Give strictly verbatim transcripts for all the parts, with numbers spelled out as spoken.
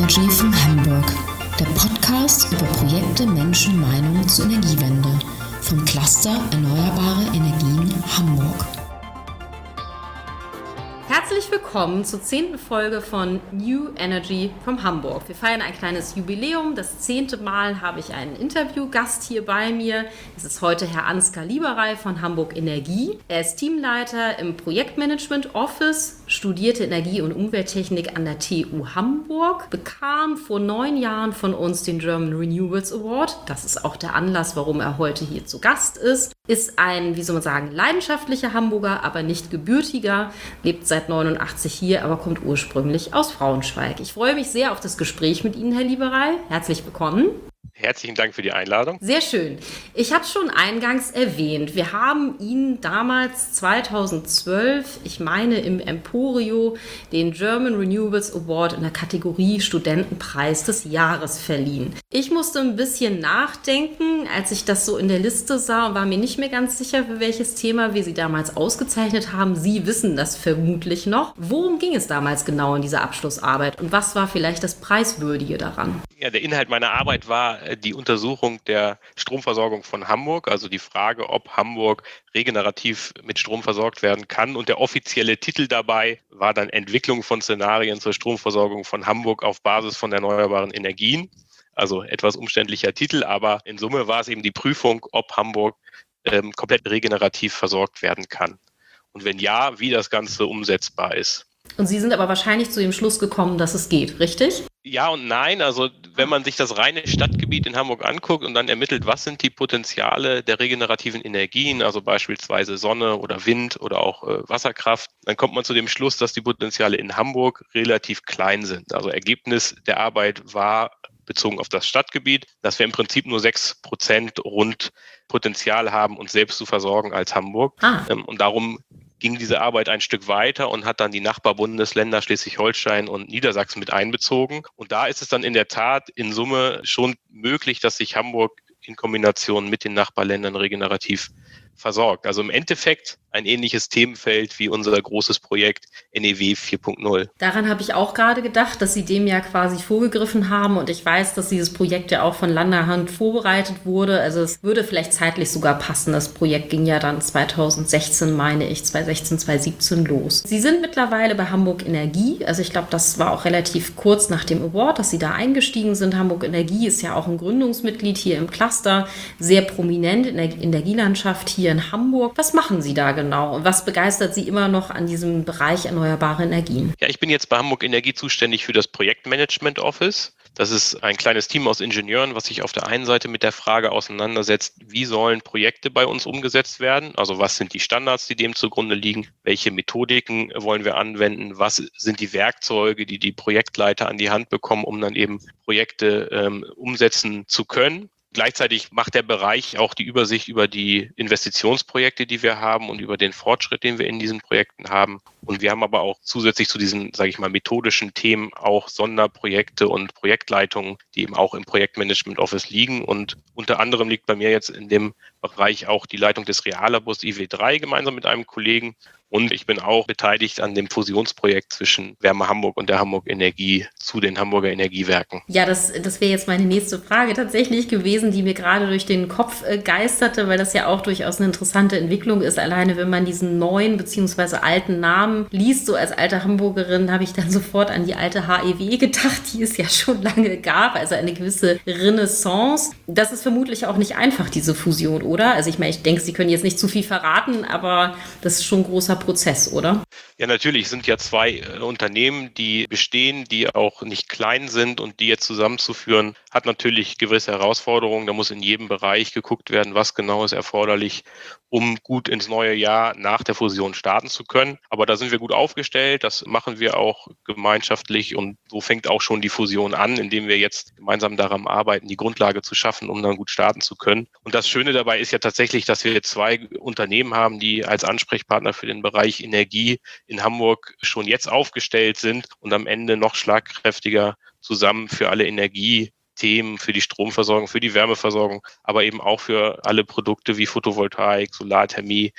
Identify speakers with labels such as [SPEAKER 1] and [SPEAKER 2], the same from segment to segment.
[SPEAKER 1] Energy von Hamburg, der Podcast über Projekte, Menschen, Meinungen zur Energiewende vom Cluster Erneuerbare Energien Hamburg.
[SPEAKER 2] Herzlich willkommen zur zehnten Folge von New Energy from Hamburg. Wir feiern ein kleines Jubiläum. Das zehnte Mal habe ich einen Interviewgast hier bei mir. Es ist heute Herr Ansgar Lieberey von Hamburg Energie. Er ist Teamleiter im Projektmanagement Office, studierte Energie- und Umwelttechnik an der T U Hamburg, bekam vor neun Jahren von uns den German Renewables Award. Das ist auch der Anlass, warum er heute hier zu Gast ist. Ist ein, wie soll man sagen, leidenschaftlicher Hamburger, aber nicht gebürtiger, lebt seit neunundachtzig hier, aber kommt ursprünglich aus Braunschweig. Ich freue mich sehr auf das Gespräch mit Ihnen, Herr Lieberey. Herzlich willkommen.
[SPEAKER 3] Herzlichen Dank für die Einladung.
[SPEAKER 2] Sehr schön. Ich habe es schon eingangs erwähnt. Wir haben Ihnen damals zweitausendzwölf, ich meine im Emporio, den German Renewables Award in der Kategorie Studentenpreis des Jahres verliehen. Ich musste ein bisschen nachdenken, als ich das so in der Liste sah und war mir nicht mehr ganz sicher, für welches Thema wir Sie damals ausgezeichnet haben. Sie wissen das vermutlich noch. Worum ging es damals genau in dieser Abschlussarbeit und was war vielleicht das Preiswürdige daran?
[SPEAKER 3] Ja, der Inhalt meiner Arbeit war die Untersuchung der Stromversorgung von Hamburg, also die Frage, ob Hamburg regenerativ mit Strom versorgt werden kann. Und der offizielle Titel dabei war dann Entwicklung von Szenarien zur Stromversorgung von Hamburg auf Basis von erneuerbaren Energien. Also etwas umständlicher Titel, aber in Summe war es eben die Prüfung, ob Hamburg ähm, komplett regenerativ versorgt werden kann. Und wenn ja, wie das Ganze umsetzbar ist.
[SPEAKER 2] Und Sie sind aber wahrscheinlich zu dem Schluss gekommen, dass es geht, richtig?
[SPEAKER 3] Ja und nein. Also wenn man sich das reine Stadtgebiet in Hamburg anguckt und dann ermittelt, was sind die Potenziale der regenerativen Energien, also beispielsweise Sonne oder Wind oder auch äh, Wasserkraft, dann kommt man zu dem Schluss, dass die Potenziale in Hamburg relativ klein sind. Also Ergebnis der Arbeit war bezogen auf das Stadtgebiet, dass wir im Prinzip nur sechs Prozent rund Potenzial haben, uns selbst zu versorgen als Hamburg. Ah. Ähm, und darum ging diese Arbeit ein Stück weiter und hat dann die Nachbarbundesländer Schleswig-Holstein und Niedersachsen mit einbezogen. Und da ist es dann in der Tat in Summe schon möglich, dass sich Hamburg in Kombination mit den Nachbarländern regenerativ versorgt. Also im Endeffekt ein ähnliches Themenfeld wie unser großes Projekt N E W vier Punkt null.
[SPEAKER 2] Daran habe ich auch gerade gedacht, dass Sie dem ja quasi vorgegriffen haben und ich weiß, dass dieses Projekt ja auch von Landerhand vorbereitet wurde. Also es würde vielleicht zeitlich sogar passen. Das Projekt ging ja dann zweitausendsechzehn, meine ich, zweitausendsechzehn, zweitausendsiebzehn los. Sie sind mittlerweile bei Hamburg Energie. Also ich glaube, das war auch relativ kurz nach dem Award, dass Sie da eingestiegen sind. Hamburg Energie ist ja auch ein Gründungsmitglied hier im Cluster, sehr prominent in der Energielandschaft hier in Hamburg. Was machen Sie da genau? Und was begeistert Sie immer noch an diesem Bereich erneuerbare Energien?
[SPEAKER 3] Ja, ich bin jetzt bei Hamburg Energie zuständig für das Projektmanagement Office. Das ist ein kleines Team aus Ingenieuren, was sich auf der einen Seite mit der Frage auseinandersetzt, wie sollen Projekte bei uns umgesetzt werden? Also was sind die Standards, die dem zugrunde liegen? Welche Methodiken wollen wir anwenden? Was sind die Werkzeuge, die die Projektleiter an die Hand bekommen, um dann eben Projekte ähm, umsetzen zu können? Gleichzeitig macht der Bereich auch die Übersicht über die Investitionsprojekte, die wir haben und über den Fortschritt, den wir in diesen Projekten haben. Und wir haben aber auch zusätzlich zu diesen, sage ich mal, methodischen Themen auch Sonderprojekte und Projektleitungen, die eben auch im Projektmanagement Office liegen. Und unter anderem liegt bei mir jetzt in dem Bereich auch die Leitung des Reallabors I W drei gemeinsam mit einem Kollegen. Und ich bin auch beteiligt an dem Fusionsprojekt zwischen Wärme Hamburg und der Hamburg Energie zu den Hamburger Energiewerken.
[SPEAKER 2] Ja, das, das wäre jetzt meine nächste Frage tatsächlich gewesen, die mir gerade durch den Kopf äh, geisterte, weil das ja auch durchaus eine interessante Entwicklung ist. Alleine wenn man diesen neuen bzw. alten Namen liest, so als alte Hamburgerin, habe ich dann sofort an die alte H E W gedacht, die es ja schon lange gab, also eine gewisse Renaissance. Das ist vermutlich auch nicht einfach, diese Fusion, oder? Also ich meine, ich denke, Sie können jetzt nicht zu viel verraten, aber das ist schon ein großer Prozess, oder?
[SPEAKER 3] Ja, natürlich. Es sind ja zwei äh, Unternehmen, die bestehen, die auch nicht klein sind und die jetzt zusammenzuführen, hat natürlich gewisse Herausforderungen. Da muss in jedem Bereich geguckt werden, was genau ist erforderlich, um gut ins neue Jahr nach der Fusion starten zu können. Aber da sind wir gut aufgestellt. Das machen wir auch gemeinschaftlich und so fängt auch schon die Fusion an, indem wir jetzt gemeinsam daran arbeiten, die Grundlage zu schaffen, um dann gut starten zu können. Und das Schöne dabei ist ja tatsächlich, dass wir zwei Unternehmen haben, die als Ansprechpartner für den Bereich Energie in Hamburg schon jetzt aufgestellt sind und am Ende noch schlagkräftiger zusammen für alle Energiethemen, für die Stromversorgung, für die Wärmeversorgung, aber eben auch für alle Produkte wie Photovoltaik, Solarthermie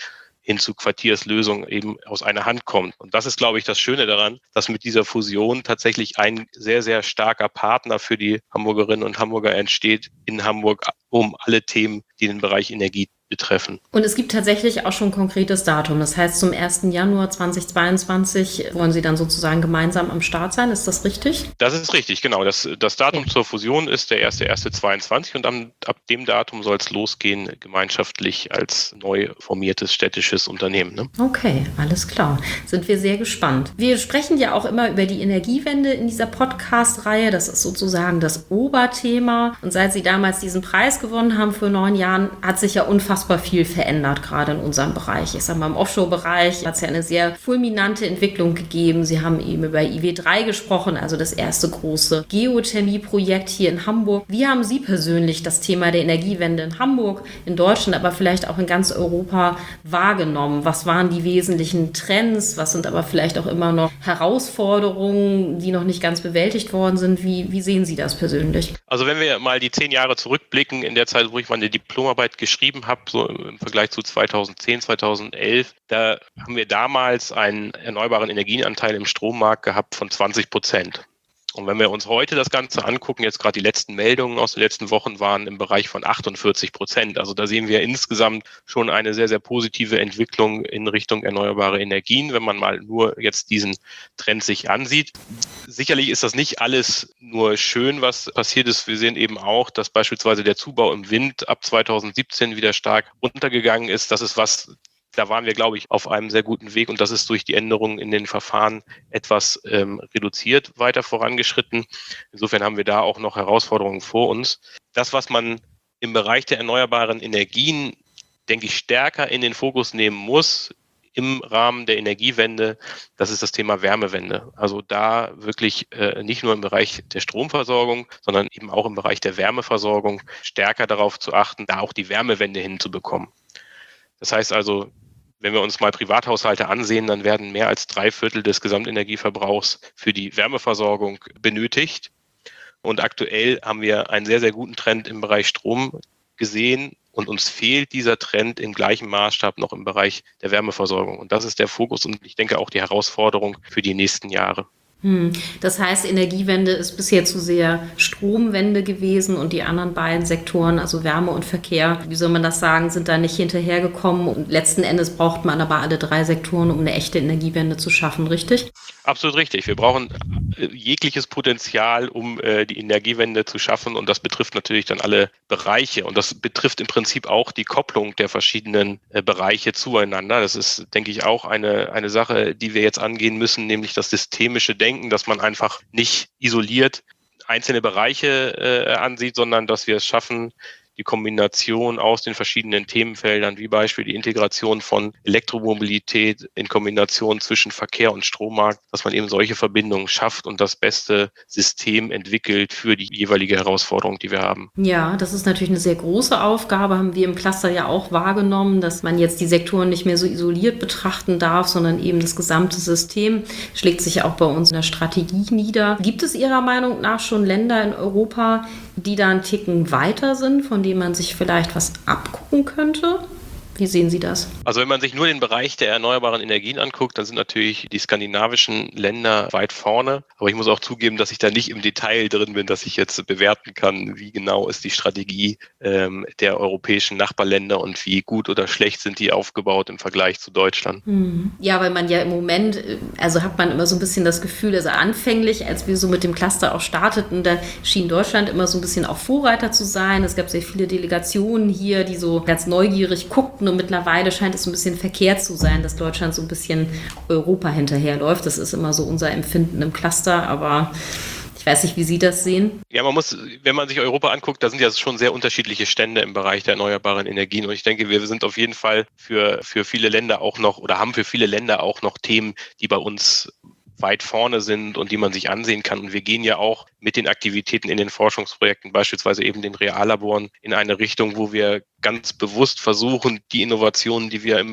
[SPEAKER 3] hin zu Quartierslösungen eben aus einer Hand kommt. Und das ist, glaube ich, das Schöne daran, dass mit dieser Fusion tatsächlich ein sehr, sehr starker Partner für die Hamburgerinnen und Hamburger entsteht in Hamburg um alle Themen, die den Bereich Energie betreffen.
[SPEAKER 2] Und es gibt tatsächlich auch schon ein konkretes Datum. Das heißt, zum ersten Januar zweitausendzweiundzwanzig wollen Sie dann sozusagen gemeinsam am Start sein. Ist das richtig?
[SPEAKER 3] Das ist richtig, genau. Das, das Datum okay. zur Fusion ist der erste erste zweitausendzweiundzwanzig und am, ab dem Datum soll es losgehen, gemeinschaftlich als neu formiertes städtisches Unternehmen. Ne?
[SPEAKER 2] Okay, alles klar. Sind wir sehr gespannt. Wir sprechen ja auch immer über die Energiewende in dieser Podcast-Reihe. Das ist sozusagen das Oberthema. Und seit Sie damals diesen Preis gewonnen haben vor neun Jahren, hat sich ja unfassbar viel verändert, gerade in unserem Bereich. Ich sage mal, im Offshore-Bereich hat es ja eine sehr fulminante Entwicklung gegeben. Sie haben eben über I W drei gesprochen, also das erste große Geothermie-Projekt hier in Hamburg. Wie haben Sie persönlich das Thema der Energiewende in Hamburg, in Deutschland, aber vielleicht auch in ganz Europa wahrgenommen? Was waren die wesentlichen Trends? Was sind aber vielleicht auch immer noch Herausforderungen, die noch nicht ganz bewältigt worden sind? Wie, wie sehen Sie das persönlich?
[SPEAKER 3] Also wenn wir mal die zehn Jahre zurückblicken, in der Zeit, wo ich meine Diplomarbeit geschrieben habe, so im Vergleich zu zweitausendzehn, zweitausendelf, da haben wir damals einen erneuerbaren Energienanteil im Strommarkt gehabt von zwanzig Prozent. Und wenn wir uns heute das Ganze angucken, jetzt gerade die letzten Meldungen aus den letzten Wochen waren im Bereich von achtundvierzig Prozent. Also da sehen wir insgesamt schon eine sehr, sehr positive Entwicklung in Richtung erneuerbare Energien, wenn man mal nur jetzt diesen Trend sich ansieht. Sicherlich ist das nicht alles nur schön, was passiert ist. Wir sehen eben auch, dass beispielsweise der Zubau im Wind ab zweitausendsiebzehn wieder stark runtergegangen ist. Das ist was, da waren wir, glaube ich, auf einem sehr guten Weg und das ist durch die Änderungen in den Verfahren etwas ähm, reduziert weiter vorangeschritten. Insofern haben wir da auch noch Herausforderungen vor uns. Das, was man im Bereich der erneuerbaren Energien, denke ich, stärker in den Fokus nehmen muss im Rahmen der Energiewende, das ist das Thema Wärmewende. Also da wirklich äh, nicht nur im Bereich der Stromversorgung, sondern eben auch im Bereich der Wärmeversorgung stärker darauf zu achten, da auch die Wärmewende hinzubekommen. Das heißt also, wenn wir uns mal Privathaushalte ansehen, dann werden mehr als drei Viertel des Gesamtenergieverbrauchs für die Wärmeversorgung benötigt. Und aktuell haben wir einen sehr, sehr guten Trend im Bereich Strom gesehen und uns fehlt dieser Trend im gleichen Maßstab noch im Bereich der Wärmeversorgung. Und das ist der Fokus und ich denke auch die Herausforderung für die nächsten Jahre.
[SPEAKER 2] Hm. Das heißt, Energiewende ist bisher zu sehr Stromwende gewesen und die anderen beiden Sektoren, also Wärme und Verkehr, wie soll man das sagen, sind da nicht hinterhergekommen und letzten Endes braucht man aber alle drei Sektoren, um eine echte Energiewende zu schaffen, richtig?
[SPEAKER 3] Absolut richtig. Wir brauchen jegliches Potenzial, um äh, die Energiewende zu schaffen und das betrifft natürlich dann alle Bereiche und das betrifft im Prinzip auch die Kopplung der verschiedenen äh, Bereiche zueinander. Das ist, denke ich, auch eine, eine Sache, die wir jetzt angehen müssen, nämlich das systemische Denken, dass man einfach nicht isoliert einzelne Bereiche äh, ansieht, sondern dass wir es schaffen, die Kombination aus den verschiedenen Themenfeldern, wie Beispiel die Integration von Elektromobilität in Kombination zwischen Verkehr und Strommarkt, dass man eben solche Verbindungen schafft und das beste System entwickelt für die jeweilige Herausforderung, die wir haben.
[SPEAKER 2] Ja, das ist natürlich eine sehr große Aufgabe, haben wir im Cluster ja auch wahrgenommen, dass man jetzt die Sektoren nicht mehr so isoliert betrachten darf, sondern eben das gesamte System schlägt sich ja auch bei uns in der Strategie nieder. Gibt es Ihrer Meinung nach schon Länder in Europa, die da einen Ticken weiter sind, von denen man sich vielleicht was abgucken könnte? Wie sehen Sie das?
[SPEAKER 3] Also wenn man sich nur den Bereich der erneuerbaren Energien anguckt, dann sind natürlich die skandinavischen Länder weit vorne. Aber ich muss auch zugeben, dass ich da nicht im Detail drin bin, dass ich jetzt bewerten kann, wie genau ist die Strategie ähm, der europäischen Nachbarländer und wie gut oder schlecht sind die aufgebaut im Vergleich zu Deutschland.
[SPEAKER 2] Hm. Ja, weil man ja im Moment, also hat man immer so ein bisschen das Gefühl, also anfänglich, als wir so mit dem Cluster auch starteten, da schien Deutschland immer so ein bisschen auch Vorreiter zu sein. Es gab sehr viele Delegationen hier, die so ganz neugierig guckten. Und mittlerweile scheint es so ein bisschen verkehrt zu sein, dass Deutschland so ein bisschen Europa hinterherläuft. Das ist immer so unser Empfinden im Cluster, aber ich weiß nicht, wie Sie das sehen.
[SPEAKER 3] Ja, man muss, wenn man sich Europa anguckt, da sind ja schon sehr unterschiedliche Stände im Bereich der erneuerbaren Energien. Und ich denke, wir sind auf jeden Fall für, für viele Länder auch noch oder haben für viele Länder auch noch Themen, die bei uns weit vorne sind und die man sich ansehen kann. Und wir gehen ja auch mit den Aktivitäten in den Forschungsprojekten, beispielsweise eben den Reallaboren, in eine Richtung, wo wir ganz bewusst versuchen, die Innovationen, die wir im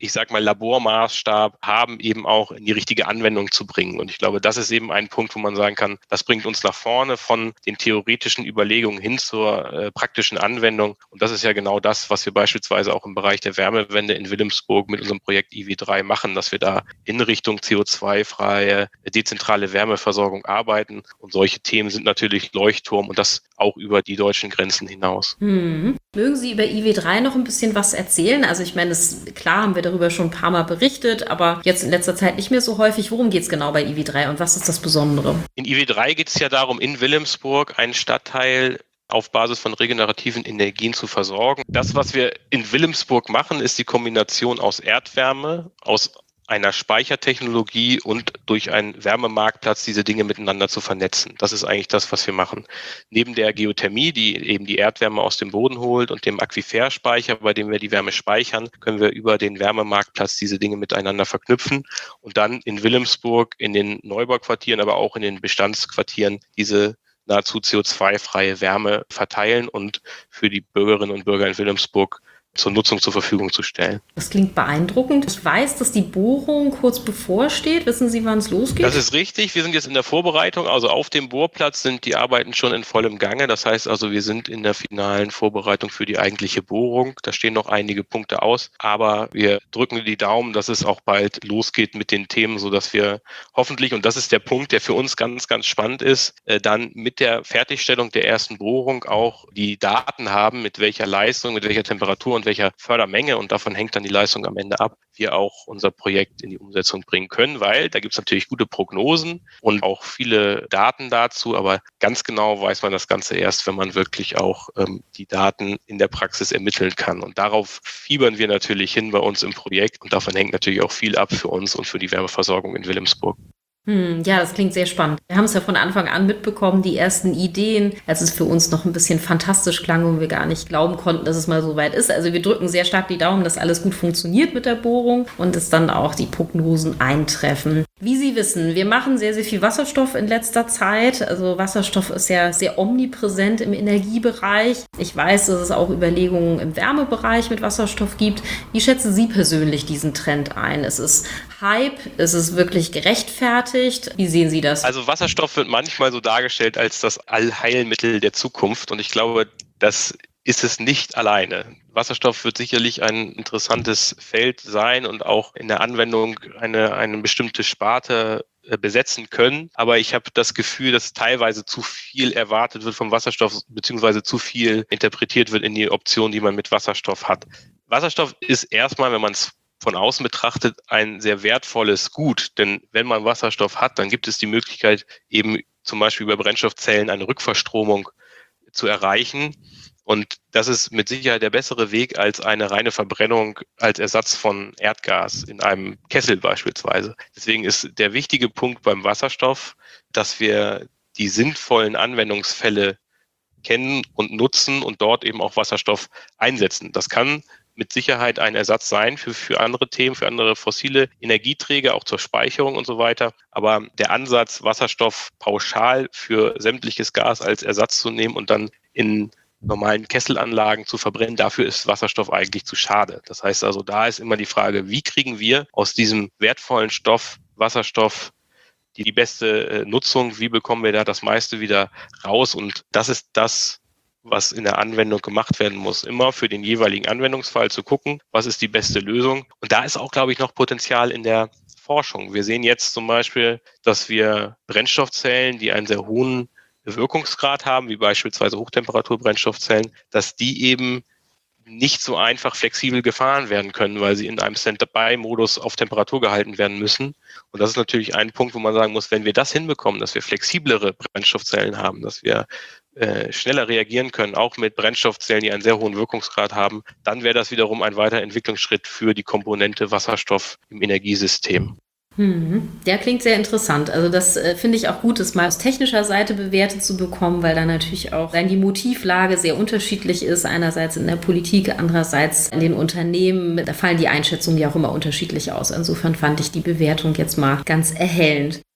[SPEAKER 3] ich sag mal, Labormaßstab haben, eben auch in die richtige Anwendung zu bringen. Und ich glaube, das ist eben ein Punkt, wo man sagen kann, das bringt uns nach vorne von den theoretischen Überlegungen hin zur äh, praktischen Anwendung. Und das ist ja genau das, was wir beispielsweise auch im Bereich der Wärmewende in Wilhelmsburg mit unserem Projekt I W drei machen, dass wir da in Richtung C O zwei freie, dezentrale Wärmeversorgung arbeiten. Und solche Themen sind natürlich Leuchtturm und das auch über die deutschen Grenzen hinaus.
[SPEAKER 2] Hm. Mögen Sie über I W drei noch ein bisschen was erzählen? Also ich meine, das, klar haben wir darüber schon ein paar Mal berichtet, aber jetzt in letzter Zeit nicht mehr so häufig. Worum geht es genau bei I W drei und was ist das Besondere?
[SPEAKER 3] In I W drei geht es ja darum, in Wilhelmsburg einen Stadtteil auf Basis von regenerativen Energien zu versorgen. Das, was wir in Wilhelmsburg machen, ist die Kombination aus Erdwärme, aus einer Speichertechnologie und durch einen Wärmemarktplatz diese Dinge miteinander zu vernetzen. Das ist eigentlich das, was wir machen. Neben der Geothermie, die eben die Erdwärme aus dem Boden holt, und dem Aquiferspeicher, bei dem wir die Wärme speichern, können wir über den Wärmemarktplatz diese Dinge miteinander verknüpfen und dann in Wilhelmsburg, in den Neubauquartieren, aber auch in den Bestandsquartieren diese nahezu C O zwei freie Wärme verteilen und für die Bürgerinnen und Bürger in Wilhelmsburg zur Nutzung zur Verfügung zu stellen.
[SPEAKER 2] Das klingt beeindruckend. Ich weiß, dass die Bohrung kurz bevorsteht. Wissen Sie, wann es losgeht?
[SPEAKER 3] Das ist richtig. Wir sind jetzt in der Vorbereitung. Also auf dem Bohrplatz sind die Arbeiten schon in vollem Gange. Das heißt also, wir sind in der finalen Vorbereitung für die eigentliche Bohrung. Da stehen noch einige Punkte aus. Aber wir drücken die Daumen, dass es auch bald losgeht mit den Themen, sodass wir hoffentlich, und das ist der Punkt, der für uns ganz, ganz spannend ist, dann mit der Fertigstellung der ersten Bohrung auch die Daten haben, mit welcher Leistung, mit welcher Temperatur und welcher Fördermenge, und davon hängt dann die Leistung am Ende ab, wir auch unser Projekt in die Umsetzung bringen können, weil da gibt es natürlich gute Prognosen und auch viele Daten dazu, aber ganz genau weiß man das Ganze erst, wenn man wirklich auch ähm, die Daten in der Praxis ermitteln kann. Und darauf fiebern wir natürlich hin bei uns im Projekt, und davon hängt natürlich auch viel ab für uns und für die Wärmeversorgung in Wilhelmsburg.
[SPEAKER 2] Hm, ja, das klingt sehr spannend. Wir haben es ja von Anfang an mitbekommen, die ersten Ideen, als es für uns noch ein bisschen fantastisch klang und wir gar nicht glauben konnten, dass es mal so weit ist. Also wir drücken sehr stark die Daumen, dass alles gut funktioniert mit der Bohrung und dass dann auch die Prognosen eintreffen. Wie Sie wissen, wir machen sehr, sehr viel Wasserstoff in letzter Zeit. Also Wasserstoff ist ja sehr omnipräsent im Energiebereich. Ich weiß, dass es auch Überlegungen im Wärmebereich mit Wasserstoff gibt. Wie schätzen Sie persönlich diesen Trend ein? Ist es Hype? Ist es wirklich gerechtfertigt? Wie sehen Sie das?
[SPEAKER 3] Also Wasserstoff wird manchmal so dargestellt als das Allheilmittel der Zukunft, und ich glaube, das ist es nicht alleine. Wasserstoff wird sicherlich ein interessantes Feld sein und auch in der Anwendung eine, eine bestimmte Sparte besetzen können. Aber ich habe das Gefühl, dass teilweise zu viel erwartet wird vom Wasserstoff, beziehungsweise zu viel interpretiert wird in die Option, die man mit Wasserstoff hat. Wasserstoff ist erstmal, wenn man es von außen betrachtet, ein sehr wertvolles Gut. Denn wenn man Wasserstoff hat, dann gibt es die Möglichkeit, eben zum Beispiel über Brennstoffzellen eine Rückverstromung zu erreichen. Und das ist mit Sicherheit der bessere Weg als eine reine Verbrennung als Ersatz von Erdgas in einem Kessel beispielsweise. Deswegen ist der wichtige Punkt beim Wasserstoff, dass wir die sinnvollen Anwendungsfälle kennen und nutzen und dort eben auch Wasserstoff einsetzen. Das kann mit Sicherheit ein Ersatz sein für, für andere Themen, für andere fossile Energieträger, auch zur Speicherung und so weiter. Aber der Ansatz, Wasserstoff pauschal für sämtliches Gas als Ersatz zu nehmen und dann in normalen Kesselanlagen zu verbrennen, dafür ist Wasserstoff eigentlich zu schade. Das heißt also, da ist immer die Frage, wie kriegen wir aus diesem wertvollen Stoff Wasserstoff die, die beste Nutzung, wie bekommen wir da das meiste wieder raus? Und das ist das, was in der Anwendung gemacht werden muss. Immer für den jeweiligen Anwendungsfall zu gucken, was ist die beste Lösung. Und da ist auch, glaube ich, noch Potenzial in der Forschung. Wir sehen jetzt zum Beispiel, dass wir Brennstoffzellen, die einen sehr hohen Wirkungsgrad haben, wie beispielsweise Hochtemperaturbrennstoffzellen, dass die eben nicht so einfach flexibel gefahren werden können, weil sie in einem Stand-by-Modus auf Temperatur gehalten werden müssen. Und das ist natürlich ein Punkt, wo man sagen muss, wenn wir das hinbekommen, dass wir flexiblere Brennstoffzellen haben, dass wir äh, schneller reagieren können, auch mit Brennstoffzellen, die einen sehr hohen Wirkungsgrad haben, dann wäre das wiederum ein weiterer Entwicklungsschritt für die Komponente Wasserstoff im Energiesystem.
[SPEAKER 2] Hm, der klingt sehr interessant. Also das äh, finde ich auch gut, das mal aus technischer Seite bewertet zu bekommen, weil da natürlich auch dann die Motivlage sehr unterschiedlich ist. Einerseits in der Politik, andererseits in den Unternehmen. Da fallen die Einschätzungen ja auch immer unterschiedlich aus. Insofern fand ich die Bewertung jetzt mal ganz erhellend.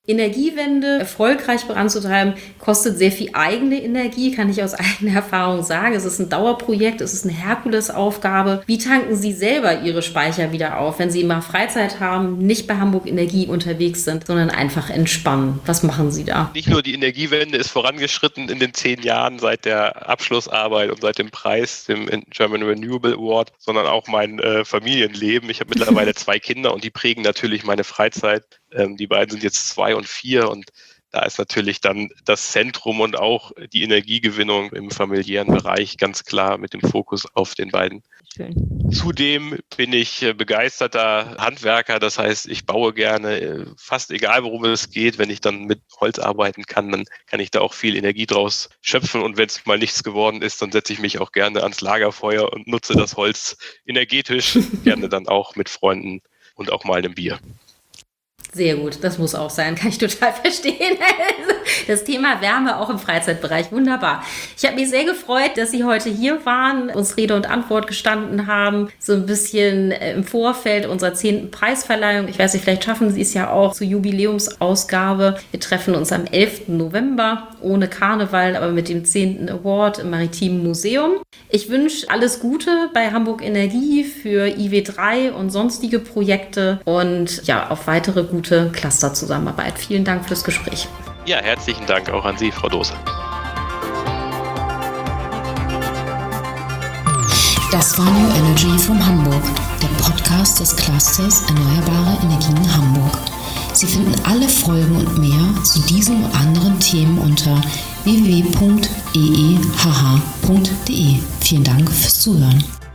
[SPEAKER 2] Energiewende erfolgreich voranzutreiben, kostet sehr viel eigene Energie, kann ich aus eigener Erfahrung sagen. Es ist ein Dauerprojekt, es ist eine Herkulesaufgabe. Wie tanken Sie selber Ihre Speicher wieder auf, wenn Sie mal Freizeit haben, nicht bei Hamburg Energie unterwegs sind, sondern einfach entspannen? Was machen Sie da?
[SPEAKER 3] Nicht nur die Energiewende ist vorangeschritten in den zehn Jahren seit der Abschlussarbeit und seit dem Preis, dem German Renewable Award, sondern auch mein äh, Familienleben. Ich habe mittlerweile zwei Kinder und die prägen natürlich meine Freizeit. Ähm, die beiden sind jetzt zwei und vier und da ist natürlich dann das Zentrum und auch die Energiegewinnung im familiären Bereich ganz klar mit dem Fokus auf den beiden. Schön. Zudem bin ich begeisterter Handwerker, das heißt, ich baue gerne, fast egal worum es geht. Wenn ich dann mit Holz arbeiten kann, dann kann ich da auch viel Energie draus schöpfen und wenn es mal nichts geworden ist, dann setze ich mich auch gerne ans Lagerfeuer und nutze das Holz energetisch, gerne dann auch mit Freunden und auch mal einem Bier.
[SPEAKER 2] Sehr gut, das muss auch sein, kann ich total verstehen. Das Thema Wärme auch im Freizeitbereich, wunderbar. Ich habe mich sehr gefreut, dass Sie heute hier waren, uns Rede und Antwort gestanden haben, so ein bisschen im Vorfeld unserer zehnten Preisverleihung. Ich weiß nicht, vielleicht schaffen Sie es ja auch zur Jubiläumsausgabe. Wir treffen uns am elften November, ohne Karneval, aber mit dem zehnten Award im Maritimen Museum. Ich wünsche alles Gute bei Hamburg Energie für I W drei und sonstige Projekte und ja, auf weitere gute gute Cluster-Zusammenarbeit. Vielen Dank fürs Gespräch.
[SPEAKER 3] Ja, herzlichen Dank auch an Sie, Frau Dose.
[SPEAKER 1] Das war New Energy from Hamburg, der Podcast des Clusters Erneuerbare Energien Hamburg. Sie finden alle Folgen und mehr zu diesen und anderen Themen unter w w w punkt e e h h punkt d e. Vielen Dank fürs Zuhören.